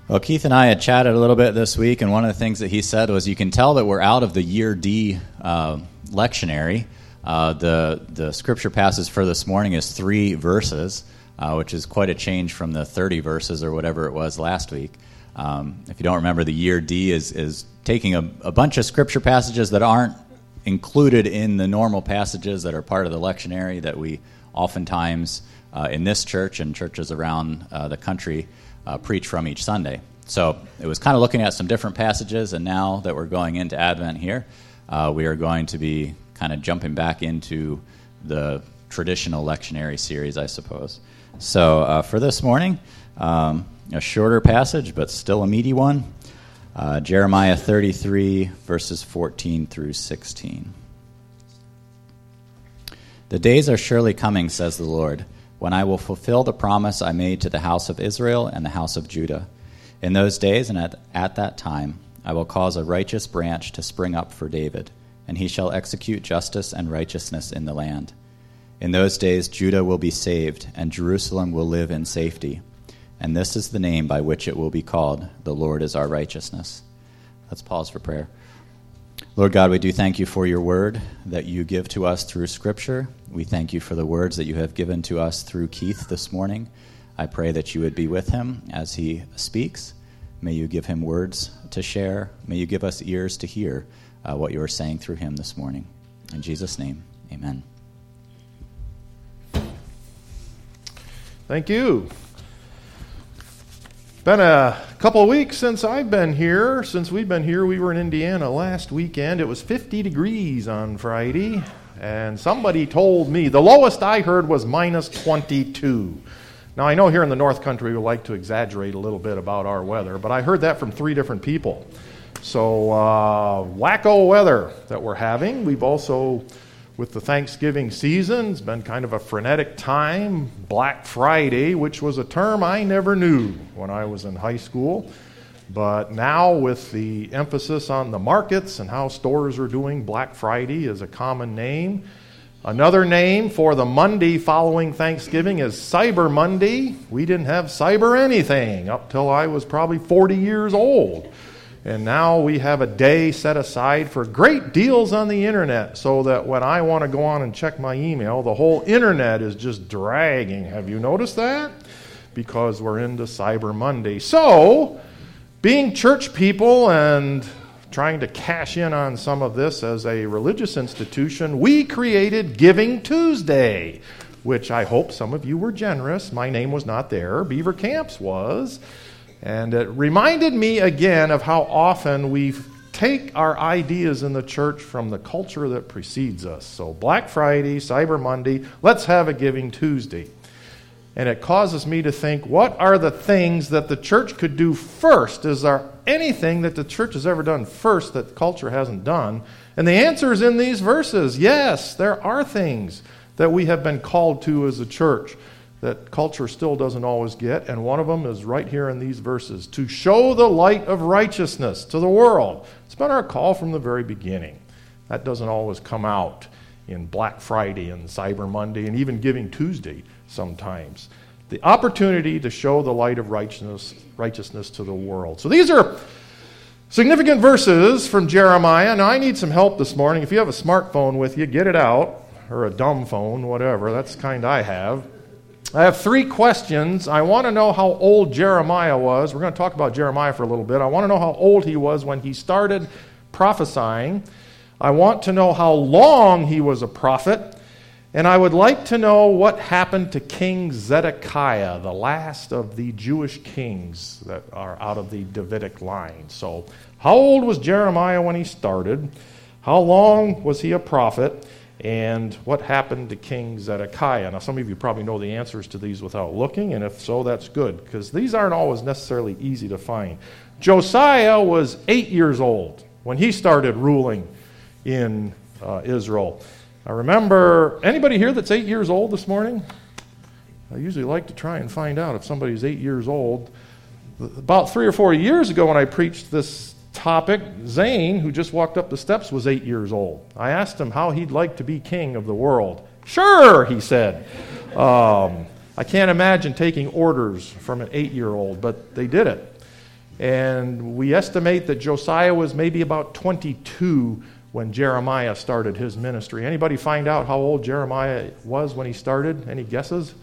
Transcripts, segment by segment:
Well, Keith and I had chatted a little bit this week, and one of the things that he said was you can tell that we're out of the Year D lectionary. The scripture passage for this morning is 3 verses, which is quite a change from the 30 verses or whatever it was last week. If you don't remember, the Year D is taking a bunch of scripture passages that aren't included in the normal passages that are part of the lectionary that we oftentimes in this church and churches around the country preach from each Sunday. So it was kind of looking at some different passages, and now that we're going into Advent here, we are going to be kind of jumping back into the traditional lectionary series, I suppose. So for this morning, a shorter passage, but still a meaty one, Jeremiah 33, verses 14 through 16. The days are surely coming, says the Lord, when I will fulfill the promise I made to the house of Israel and the house of Judah. In those days and at that time, I will cause a righteous branch to spring up for David, and he shall execute justice and righteousness in the land. In those days Judah will be saved, and Jerusalem will live in safety. And this is the name by which it will be called, the Lord is our righteousness. Let's pause for prayer. Lord God, we do thank you for your word that you give to us through Scripture. We thank you for the words that you have given to us through Keith this morning. I pray that you would be with him as he speaks. May you give him words to share. May you give us ears to hear what you are saying through him this morning. In Jesus' name, amen. Thank you. Been a couple of weeks since I've been here. Since we've been here, we were in Indiana last weekend. It was 50 degrees on Friday, and somebody told me the lowest I heard was minus 22. Now, I know here in the North Country we like to exaggerate a little bit about our weather, but I heard that from 3 different people. So, wacko weather that we're having. We've also, with the Thanksgiving season, it's been kind of a frenetic time. Black Friday, which was a term I never knew when I was in high school. But now with the emphasis on the markets and how stores are doing, Black Friday is a common name. Another name for the Monday following Thanksgiving is Cyber Monday. We didn't have cyber anything up till I was probably 40 years old. And now we have a day set aside for great deals on the internet so that when I want to go on and check my email, the whole internet is just dragging. Have you noticed that? Because we're into Cyber Monday. So, being church people and trying to cash in on some of this as a religious institution, we created Giving Tuesday, which I hope some of you were generous. My name was not there. Beaver Camps was. And it reminded me again of how often we take our ideas in the church from the culture that precedes us. So Black Friday, Cyber Monday, let's have a Giving Tuesday. And it causes me to think, what are the things that the church could do first? Is there anything that the church has ever done first that culture hasn't done? And the answer is in these verses. Yes, there are things that we have been called to as a church that culture still doesn't always get, and one of them is right here in these verses, to show the light of righteousness to the world. It's been our call from the very beginning. That doesn't always come out in Black Friday and Cyber Monday and even Giving Tuesday sometimes. The opportunity to show the light of righteousness to the world. So these are significant verses from Jeremiah. Now I need some help this morning. If you have a smartphone with you, get it out, or a dumb phone, whatever. That's the kind I have. I have 3 questions. I want to know how old Jeremiah was. We're going to talk about Jeremiah for a little bit. I want to know how old he was when he started prophesying. I want to know how long he was a prophet. And I would like to know what happened to King Zedekiah, the last of the Jewish kings that are out of the Davidic line. So, how old was Jeremiah when he started? How long was he a prophet? And what happened to King Zedekiah? Now, some of you probably know the answers to these without looking, and if so, that's good, because these aren't always necessarily easy to find. Josiah was 8 years old when he started ruling in Israel. I remember, anybody here that's 8 years old this morning? I usually like to try and find out if somebody's 8 years old. About 3 or 4 years ago when I preached this topic, Zane, who just walked up the steps, was 8 years old. I asked him how he'd like to be king of the world. Sure, he said. I can't imagine taking orders from an 8-year-old, but they did it. And we estimate that Josiah was maybe about 22 when Jeremiah started his ministry. Anybody find out how old Jeremiah was when he started? Any guesses?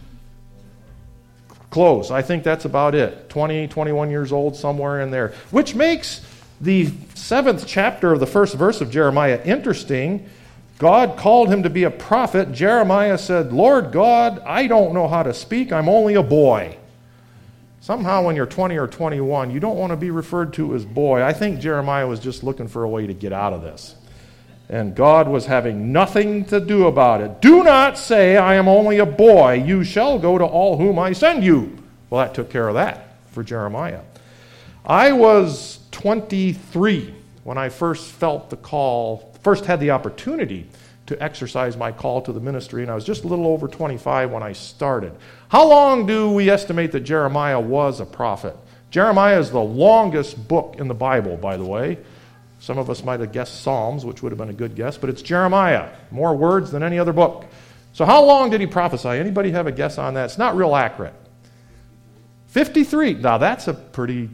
Close. I think that's about it. 20, 21 years old, somewhere in there. Which makes the 7th chapter of the first verse of Jeremiah interesting. God called him to be a prophet. Jeremiah said, Lord God, I don't know how to speak. I'm only a boy. Somehow when you're 20 or 21, you don't want to be referred to as boy. I think Jeremiah was just looking for a way to get out of this. And God was having nothing to do about it. Do not say, I am only a boy. You shall go to all whom I send you. Well, that took care of that for Jeremiah. I was 23 when I first felt the call, first had the opportunity to exercise my call to the ministry, and I was just a little over 25 when I started. How long do we estimate that Jeremiah was a prophet? Jeremiah is the longest book in the Bible, by the way. Some of us might have guessed Psalms, which would have been a good guess, but it's Jeremiah. More words than any other book. So how long did he prophesy? Anybody have a guess on that? It's not real accurate. 53. Now that's pretty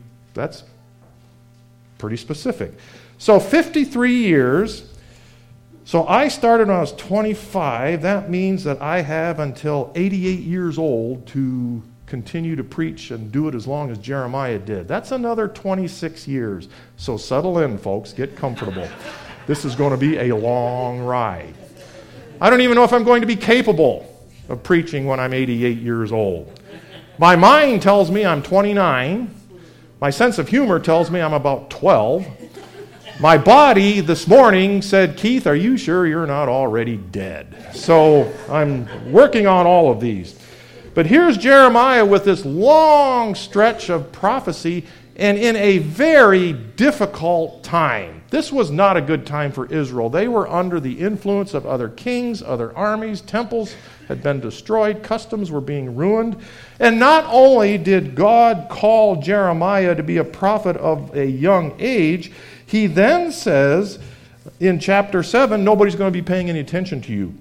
specific. So 53 years. So I started when I was 25. That means that I have until 88 years old to continue to preach and do it as long as Jeremiah did. That's another 26 years. So settle in, folks. Get comfortable. This is going to be a long ride. I don't even know if I'm going to be capable of preaching when I'm 88 years old. My mind tells me I'm 29. My sense of humor tells me I'm about 12. My body this morning said, Keith, are you sure you're not already dead? So I'm working on all of these. But here's Jeremiah with this long stretch of prophecy, and in a very difficult time. This was not a good time for Israel. They were under the influence of other kings, other armies. Temples had been destroyed. Customs were being ruined. And not only did God call Jeremiah to be a prophet of a young age, he then says in chapter 7, nobody's going to be paying any attention to you.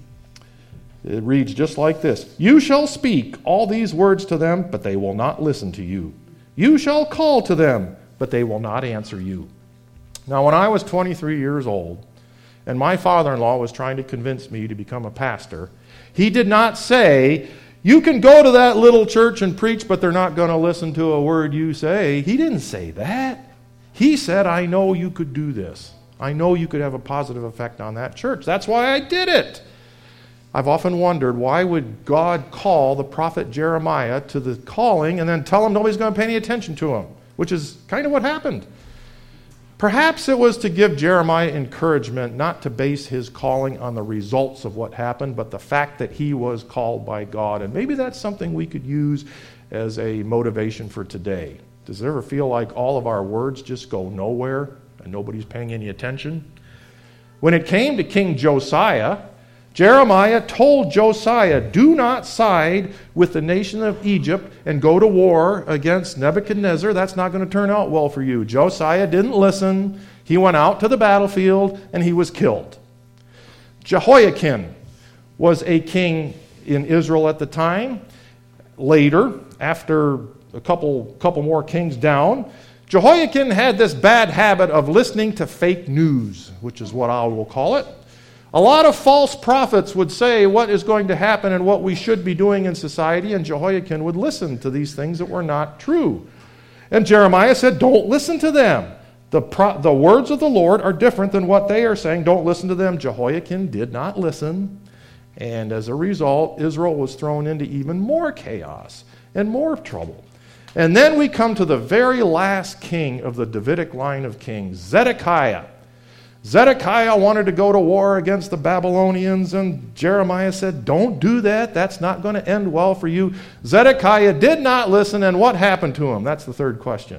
It reads just like this. You shall speak all these words to them, but they will not listen to you. You shall call to them, but they will not answer you. Now, when I was 23 years old, and my father-in-law was trying to convince me to become a pastor, he did not say, you can go to that little church and preach, but they're not going to listen to a word you say. He didn't say that. He said, I know you could do this. I know you could have a positive effect on that church. That's why I did it. I've often wondered, why would God call the prophet Jeremiah to the calling and then tell him nobody's going to pay any attention to him, which is kind of what happened. Perhaps it was to give Jeremiah encouragement not to base his calling on the results of what happened, but the fact that he was called by God. And maybe that's something we could use as a motivation for today. Does it ever feel like all of our words just go nowhere and nobody's paying any attention? When it came to King Josiah, Jeremiah told Josiah, do not side with the nation of Egypt and go to war against Nebuchadnezzar. That's not going to turn out well for you. Josiah didn't listen. He went out to the battlefield and he was killed. Jehoiakim was a king in Israel at the time. Later, after a couple more kings down, Jehoiakim had this bad habit of listening to fake news, which is what I will call it. A lot of false prophets would say what is going to happen and what we should be doing in society, and Jehoiakim would listen to these things that were not true. And Jeremiah said, don't listen to them. The words of the Lord are different than what they are saying. Don't listen to them. Jehoiakim did not listen. And as a result, Israel was thrown into even more chaos and more trouble. And then we come to the very last king of the Davidic line of kings, Zedekiah. Zedekiah wanted to go to war against the Babylonians, and Jeremiah said, don't do that. That's not going to end well for you. Zedekiah did not listen, and what happened to him? That's the third question.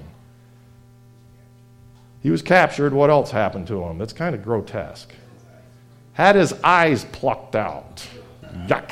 He was captured. What else happened to him? That's kind of grotesque. Had his eyes plucked out. Yuck.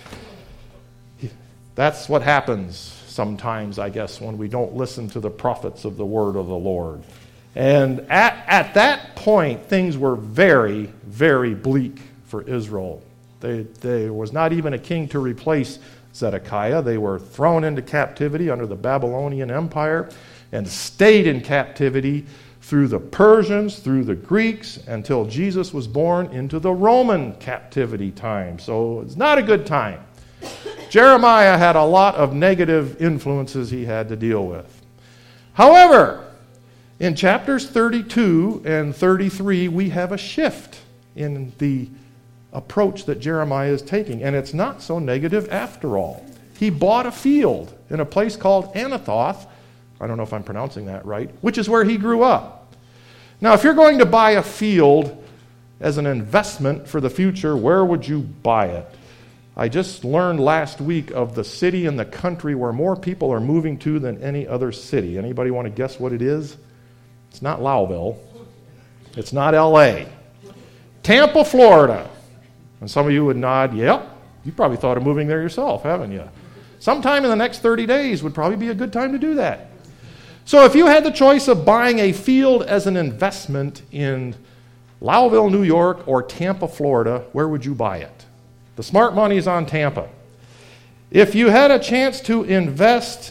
That's what happens sometimes, I guess, when we don't listen to the prophets of the word of the Lord. And at that point, things were very, very bleak for Israel. There was not even a king to replace Zedekiah. They were thrown into captivity under the Babylonian Empire and stayed in captivity through the Persians, through the Greeks, until Jesus was born into the Roman captivity time. So it's not a good time. Jeremiah had a lot of negative influences he had to deal with. However, in chapters 32 and 33, we have a shift in the approach that Jeremiah is taking, and it's not so negative after all. He bought a field in a place called Anathoth, I don't know if I'm pronouncing that right, which is where he grew up. Now, if you're going to buy a field as an investment for the future, where would you buy it? I just learned last week of the city in the country where more people are moving to than any other city. Anybody want to guess what it is? It's not Lowville. It's not L.A. Tampa, Florida. And some of you would nod, yep, you probably thought of moving there yourself, haven't you? Sometime in the next 30 days would probably be a good time to do that. So if you had the choice of buying a field as an investment in Lowville, New York, or Tampa, Florida, where would you buy it? The smart money is on Tampa. If you had a chance to invest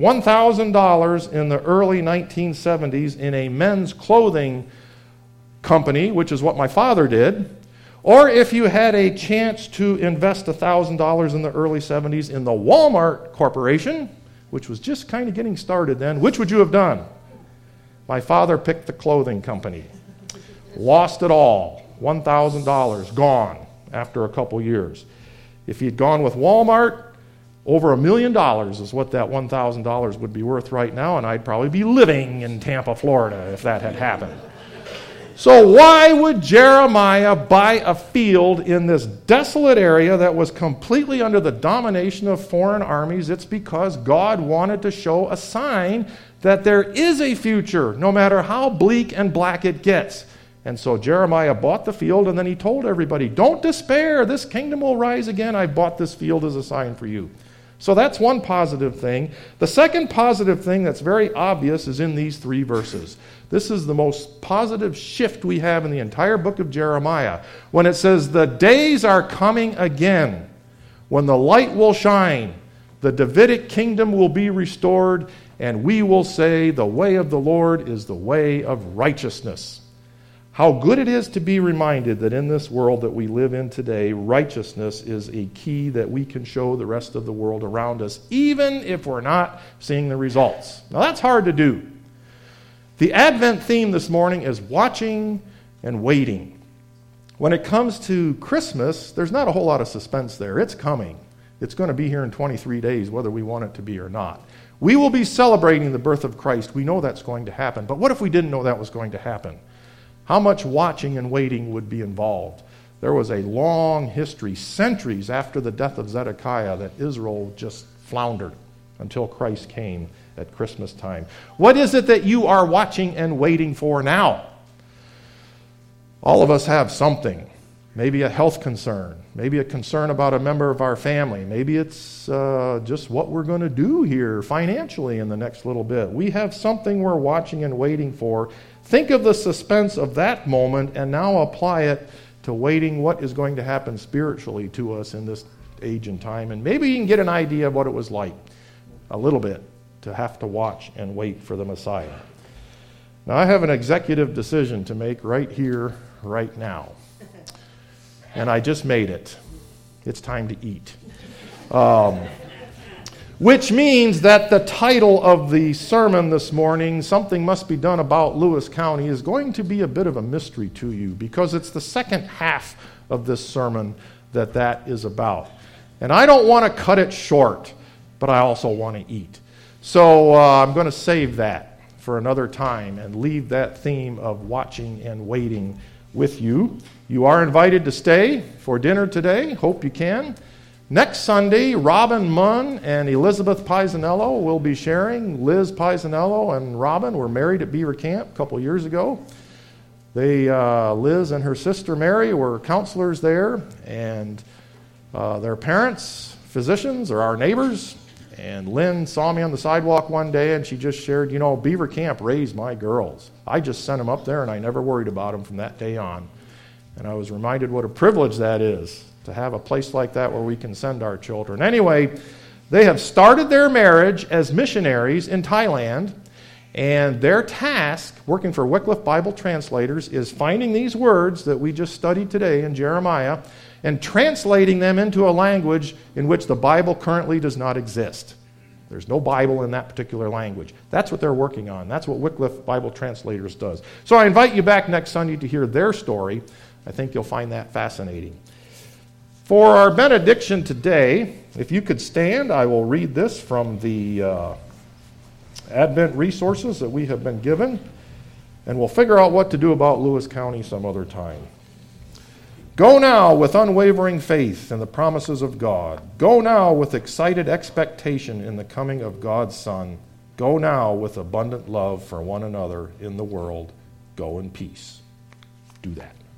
$1,000 in the early 1970s in a men's clothing company, which is what my father did, or if you had a chance to invest $1,000 in the early 70s in the Walmart Corporation, which was just kind of getting started then, which would you have done? My father picked the clothing company. Lost it all. $1,000 gone after a couple years. If he'd gone with Walmart, over $1 million is what that $1,000 would be worth right now, and I'd probably be living in Tampa, Florida, if that had happened. So why would Jeremiah buy a field in this desolate area that was completely under the domination of foreign armies? It's because God wanted to show a sign that there is a future, no matter how bleak and black it gets. And so Jeremiah bought the field, and then he told everybody, don't despair, this kingdom will rise again. I bought this field as a sign for you. So that's one positive thing. The second positive thing that's very obvious is in these 3 verses. This is the most positive shift we have in the entire book of Jeremiah, when it says, the days are coming again, when the light will shine, the Davidic kingdom will be restored, and we will say, the way of the Lord is the way of righteousness. How good it is to be reminded that in this world that we live in today, righteousness is a key that we can show the rest of the world around us, even if we're not seeing the results. Now, that's hard to do. The Advent theme this morning is watching and waiting. When it comes to Christmas, there's not a whole lot of suspense there. It's coming. It's going to be here in 23 days, whether we want it to be or not. We will be celebrating the birth of Christ. We know that's going to happen. But what if we didn't know that was going to happen? How much watching and waiting would be involved? There was a long history, centuries after the death of Zedekiah, that Israel just floundered until Christ came at Christmas time. What is it that you are watching and waiting for now? All of us have something. Maybe a health concern. Maybe a concern about a member of our family. Maybe it's just what we're going to do here financially in the next little bit. We have something we're watching and waiting for. Think of the suspense of that moment and now apply it to waiting what is going to happen spiritually to us in this age and time. And maybe you can get an idea of what it was like a little bit to have to watch and wait for the Messiah. Now, I have an executive decision to make right here, right now. And I just made it. It's time to eat. Which means that the title of the sermon this morning, Something Must Be Done About Lewis County, is going to be a bit of a mystery to you, because it's the second half of this sermon that is about. And I don't want to cut it short, but I also want to eat. So I'm going to save that for another time and leave that theme of watching and waiting with you. You are invited to stay for dinner today. Hope you can. Next Sunday, Robin Munn and Elizabeth Pisanello will be sharing. Liz Pisanello and Robin were married at Beaver Camp a couple years ago. Liz and her sister Mary were counselors there, and their parents, physicians, are our neighbors. And Lynn saw me on the sidewalk one day, and she just shared, Beaver Camp raised my girls. I just sent them up there, and I never worried about them from that day on. And I was reminded what a privilege that is, to have a place like that where we can send our children. Anyway, they have started their marriage as missionaries in Thailand, and their task, working for Wycliffe Bible Translators, is finding these words that we just studied today in Jeremiah and translating them into a language in which the Bible currently does not exist. There's no Bible in that particular language. That's what they're working on. That's what Wycliffe Bible Translators does. So I invite you back next Sunday to hear their story. I think you'll find that fascinating. For our benediction today, if you could stand, I will read this from the Advent resources that we have been given, and we'll figure out what to do about Lewis County some other time. Go now with unwavering faith in the promises of God. Go now with excited expectation in the coming of God's Son. Go now with abundant love for one another in the world. Go in peace. Do that.